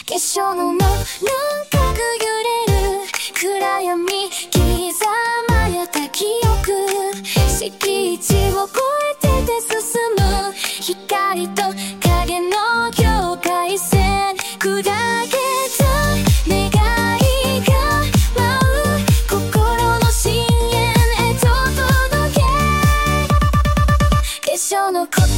結晶の輪郭揺れる暗闇刻まれた記憶敷地を越えて進む光と影の境界線砕けた願いが舞う心の深淵へと届け結晶の言葉